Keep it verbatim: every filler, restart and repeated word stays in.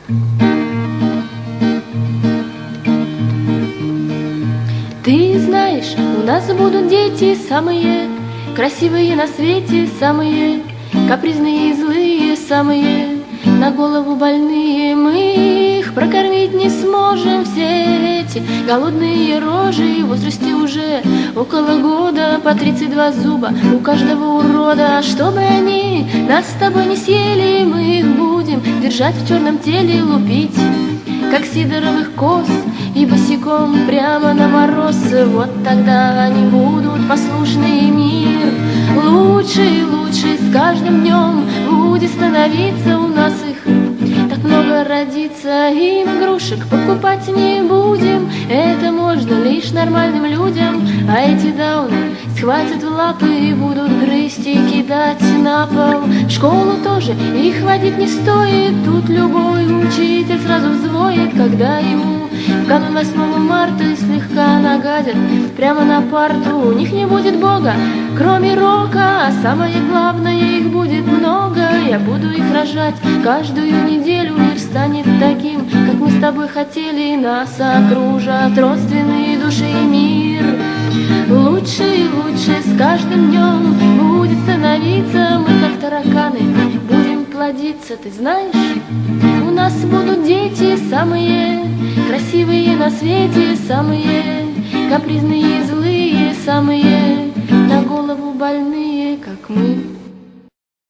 Ты знаешь, у нас будут дети самые красивые на свете, самые капризные и злые, самые на голову больные. Мы их прокормить не сможем, все эти голодные рожи в возрасте уже около года, по тридцать два зуба у каждого урода. Чтобы они нас с тобой не съели, мы их будем держать в черном теле, лупить как сидоровых коз и босиком прямо на мороз. Вот тогда они будут послушны, и мир лучше и лучше с каждым днем будет становиться. У нас их так много родится, им игрушек покупать не будем. Это можно лишь нормальным людям, а эти дауны схватят в лапы и будут грызть и кидать на пол. В школу тоже их водить не стоит, тут любой учитель сразу взвоет, когда ему в канун восьмого марта слегка нагадят прямо на парту. У них не будет Бога, кроме рока, а самое главное, их будет много. Я буду их рожать каждую неделю, мир станет таким, как мы с тобой хотели. Нас окружат родственные души, и мир лучше и лучше с каждым днем будет становиться. Мы как тараканы будем плодиться. Ты знаешь, у нас будут дети самые красивые на свете, самые капризные и злые, самые на голову больные, как мы.